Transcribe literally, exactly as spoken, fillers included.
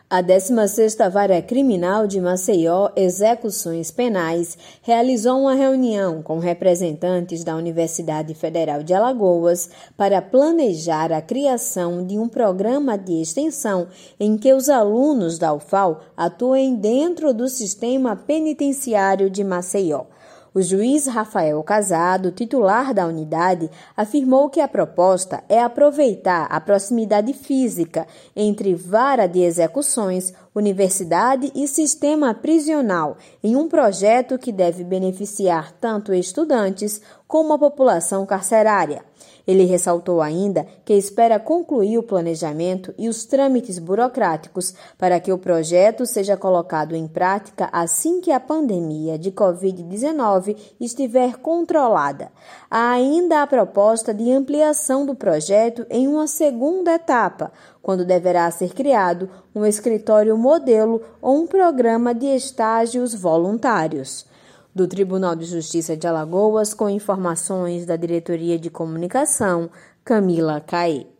A décima sexta Vara Criminal de Maceió, Execuções Penais, realizou uma reunião com representantes da Universidade Federal de Alagoas para planejar a criação de um programa de extensão em que os alunos da U F A L atuem dentro do sistema penitenciário de Maceió. O juiz Rafael Casado, titular da unidade, afirmou que a proposta é aproveitar a proximidade física entre vara de execuções, universidade e sistema prisional em um projeto que deve beneficiar tanto estudantes como a população carcerária. Ele ressaltou ainda que espera concluir o planejamento e os trâmites burocráticos para que o projeto seja colocado em prática assim que a pandemia de covid dezenove estiver controlada. Há ainda a proposta de ampliação do projeto em uma segunda etapa, quando deverá ser criado um escritório modelo ou um programa de estágios voluntários. Do Tribunal de Justiça de Alagoas, com informações da Diretoria de Comunicação, Camila Caê.